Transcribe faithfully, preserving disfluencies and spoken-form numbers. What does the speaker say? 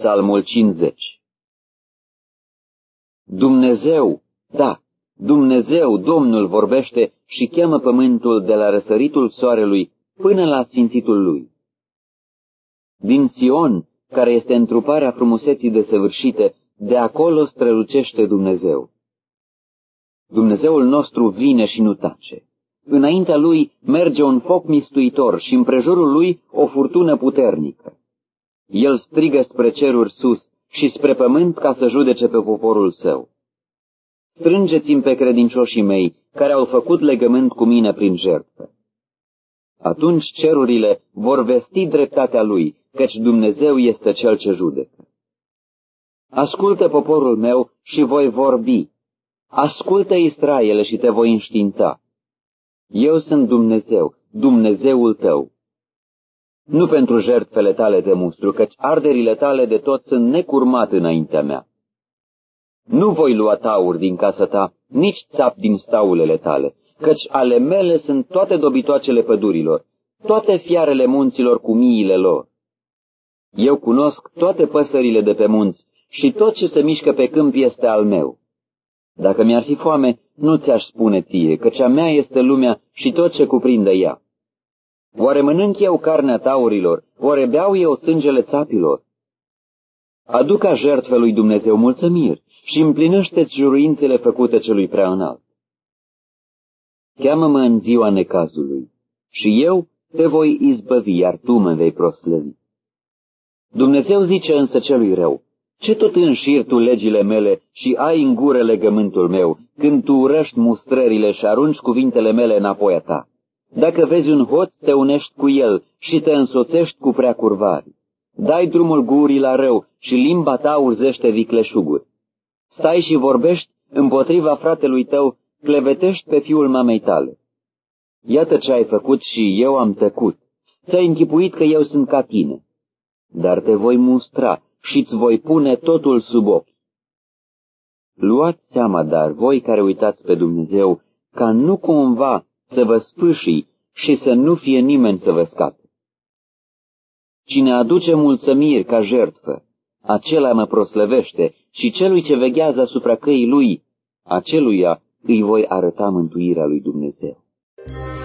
Psalmul cincizeci. Dumnezeu, da, Dumnezeu, Domnul vorbește și cheamă pământul de la răsăritul soarelui până la sfințitul lui. Din Sion, care este întruparea frumuseții desăvârșite, de acolo strălucește Dumnezeu. Dumnezeul nostru vine și nu tace. Înaintea lui merge un foc mistuitor și împrejurul lui o furtună puternică. El strigă spre ceruri sus și spre pământ ca să judece pe poporul său. Strângeți-mi pe credincioșii mei, care au făcut legământ cu mine prin jertfă. Atunci cerurile vor vesti dreptatea lui, căci Dumnezeu este cel ce judecă. Ascultă, poporul meu, și voi vorbi. Ascultă, Israele, și te voi înștiința. Eu sunt Dumnezeu, Dumnezeul tău. Nu pentru jertfele tale te mustru, căci arderile tale de tot sunt necurmat înaintea mea. Nu voi lua taur din casa ta, nici țap din staulele tale, căci ale mele sunt toate dobitoacele pădurilor, toate fiarele munților cu miile lor. Eu cunosc toate păsările de pe munți și tot ce se mișcă pe câmp este al meu. Dacă mi-ar fi foame, nu ți-aș spune ție, căci a mea este lumea și tot ce cuprinde ea. Oare mănânc eu carnea taurilor, oare beau eu sângele țapilor? Adu ca jertfă lui Dumnezeu mulțumiri și împlinește-ți juruințele făcute celui prea înalt. Cheamă-mă în ziua necazului și eu te voi izbăvi, iar tu mă vei proslăvi. Dumnezeu zice însă celui rău: ce tot înșiri tu legile mele și ai în gură legământul meu, când tu urăști mustrările și arunci cuvintele mele înapoi a ta? Dacă vezi un hoț, te unești cu el și te însoțești cu preacurvari. Dai drumul gurii la rău și limba ta urzește vicleșuguri. Stai și vorbești împotriva fratelui tău, clevetești pe fiul mamei tale. Iată ce ai făcut și eu am tăcut. Ți-ai închipuit că eu sunt ca tine. Dar te voi mustra și îți voi pune totul sub ochi. Luați seama, dar, voi care uitați pe Dumnezeu, ca nu cumva să vă spâșii și să nu fie nimeni să vă scape. Cine aduce mulțumiri ca jertfă, acela mă proslăvește, și celui ce veghează asupra căii lui, aceluia îi voi arăta mântuirea lui Dumnezeu.